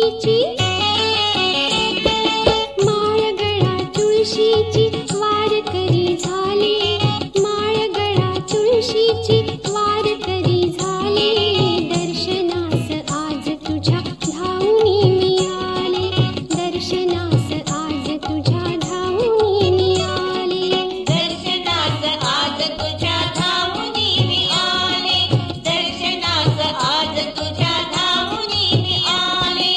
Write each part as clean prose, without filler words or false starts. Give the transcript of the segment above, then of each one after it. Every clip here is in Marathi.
तुळशीची माळ गळा तुळशीची वारकरी झाले, माळ गळा तुळशीची वारकरी झाले, दर्शनास आज तुझ्या धावूनी मी आले, दर्शनास आज तुझ्या धावूनी मी आले, दर्शनास आज तुझ्या धावूनी मी आले, दर्शनास आज तुझ्या धावूनी मी आले.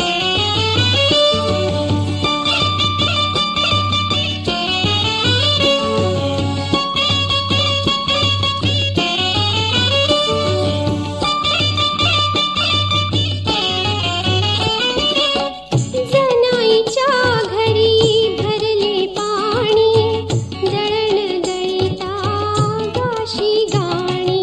जनाईच्या घरी भरले पाणी, दळण दळिता गाशी गाणी,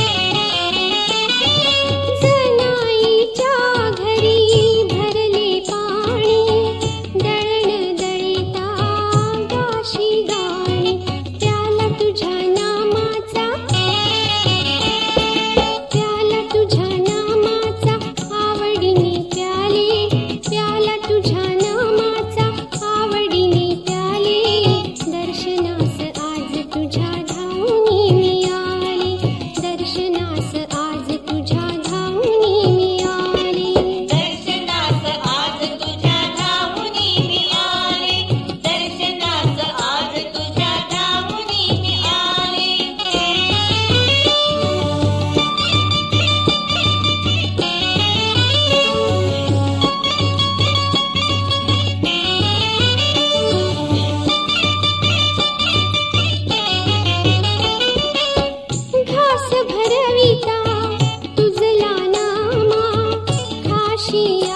जनाईच्या घरी भरले पाणी, दळण दळिता गाशी गाणी, प्याला तुझ्या नामाचा, प्याला तुझ्या नामाचा आवडीने प्याले, प्याला तुझ्या नामाचा आवडीने प्याले, दर्शनास आज तुझ्या धावूनी मी आले, दर्शनास आज तुझ्या धावूनी मी आले, दर्शनास आज तुझ्या धावूनी मी आले, दर्शनास आज तुझ्या धावूनी मी आले. घास भरविता तुझला नामा, खाशी